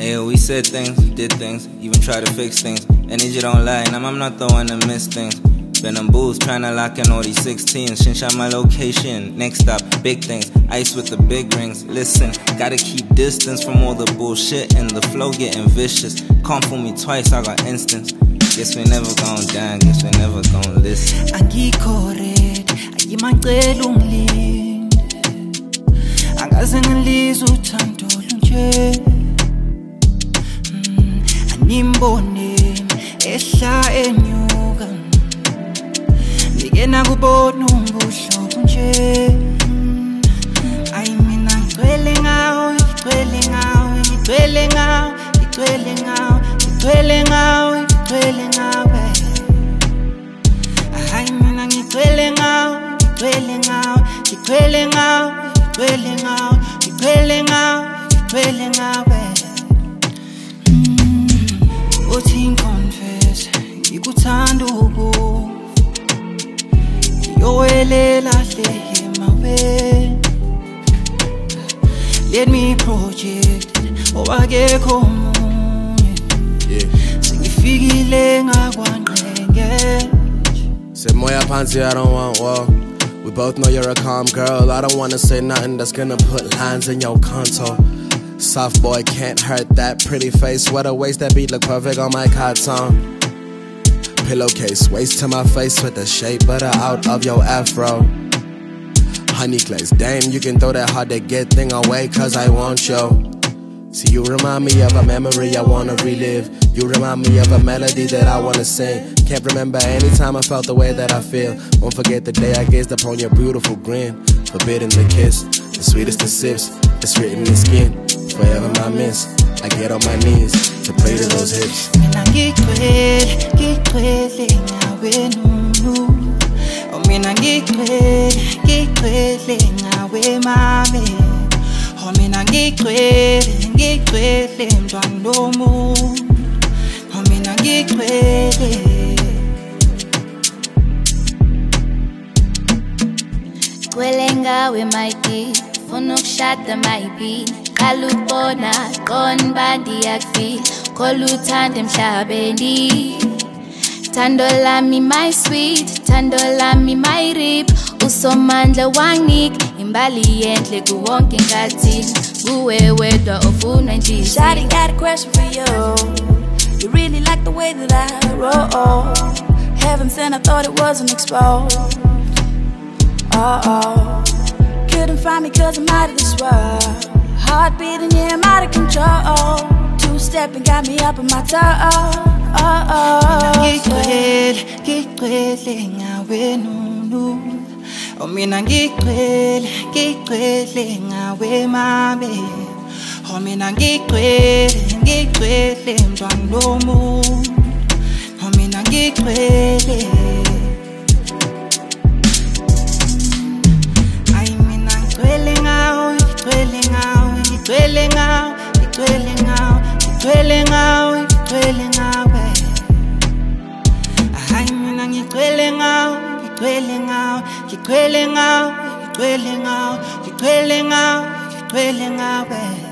Ayo, we said things, did things, even tried to fix things. Energy don't lie, and I'm not the one to miss things. Been on booths tryna lock in all these 16s. Shinshine my location, next stop, big things. Ice with the big rings. Listen, gotta keep distance from all the bullshit and the flow getting vicious. Can't fool me twice, I got instance. Guess we never gon' die, guess we never gon' listen. Angikhored, ayimangcela ungilinde. Angaze ngilizwe uthando lunje. Animboneni ehla enyuka. Ngena kubona umbuhlobo nje. Ay mina ngicwele ngawo, ngicwele ngawo, ngicwele ngawo, ngicwele ngawo, ngicwele ngawo, ngicwele ngawo. Ay mina ngicwele ngawo, ngicwele ngawo, ngicwele ngawo, ngicwele ngawo, ngicwele ngawo, ngicwele ngawo. Uthi confess, ngikuthanda ukuba yowelela hle emaweni. Let me project owakekho omunye. Sengifikile ngakwanqenge. Say moya phansi, I don't want war. We both know you're a calm girl. I don't wanna say nothing that's gonna put lines in your contour. Soft boy can't hurt that pretty face. What a waist, that beat look perfect on my carton. Pillowcase, waist to my face with the shea butter out of your afro. Honey glaze, damn, you can throw that hard to get thing away, cause I want you. See, you remind me of a memory I wanna relive. You remind me of a melody that I wanna sing. Can't remember any time I felt the way that I feel. Won't forget the day I gazed upon your beautiful grin. Forbidden the kiss, the sweetest of sips. It's written in skin, forever my miss. I get on my knees to pray to those hips. Mina ngicwele ngawe nunu. Oh mina ngicwele ngawe mami. Oh mina ngicwele mntwana nomuntu. Oh mina ngicwele. Ngicwele ngawe my dear, funa ukushada my beat. Qala ukubona qona bandi yakufila, khola uthanda emhlabeni. Thando lami my sweet, thando lami my rip. Usomandla wanginika imbali yenhle kuwonke enkathini. Kuwe wedwa ofuna inhliziyo. Shawty, got a question for you. You really like the way that I roll. Heaven sent, I thought it wasn't exposed. Couldn't find me cause I'm out of this world. Heart beating, yeah, I'm out of control. Two-stepping got me up on my toes. Ngicwele ngawe nunu. Oh mina ngicwele ngawe mami. Oh mina ngicwele mntwana nomuntu. Oh mina ngicwele. Ay mina ngicwele ngawo, ngicwele ngawo, ngicwele ngawo, ngicwele ngawo, ngicwele ngawo, ngicwele ngawo. Ay mina ngicwele ngawo, ngicwele ngawo, ngicwele ngawo, ngicwele ngawo, ngicwele ngawo, ngicwele ngawo.